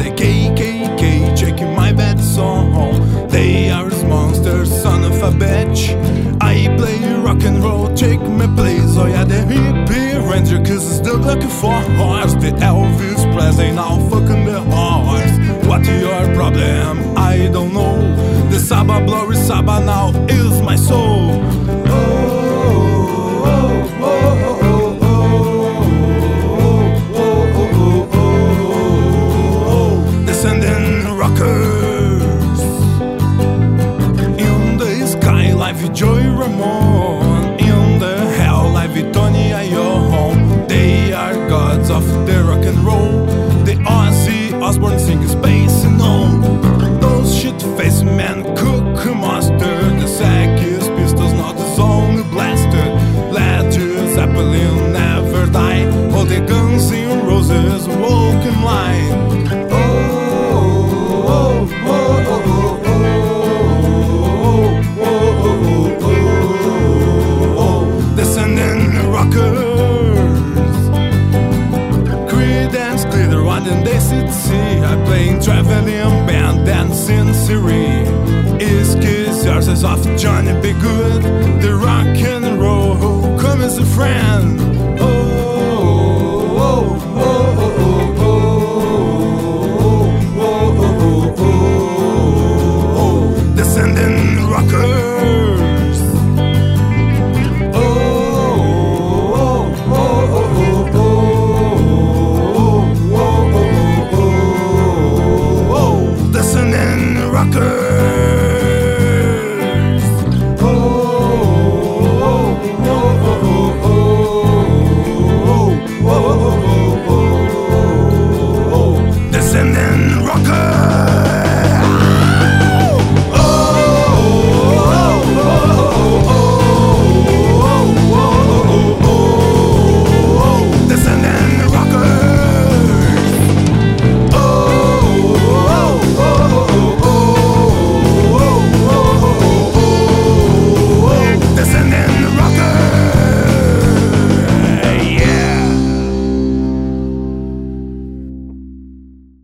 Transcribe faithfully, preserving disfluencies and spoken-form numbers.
the K K K, checking my bad song. They are monsters, son of a bitch. I play rock and roll, take my place. Oh yeah, the hippie ranger, cause it's still looking for horse. The Elvis Presley now fucking the horse. What your problem? I don't know. The Saba blurry Saba now is my soul. Joy Ramon, in the hell live with Tony Iommi. They are gods of the rock and roll. The Ozzy Osbourne singing space and on. Those shit-faced men cook mustard. The Sex Pistols not the zone blaster. Led Zeppelin never die. All the Guns N' Roses walk in line. Oh, oh, oh, oh, oh, oh. And they sit see I playing traveling band dancing Siri. Is kiss yours of Johnny B. Good. The rock and roll come as a friend. Oh, oh, oh.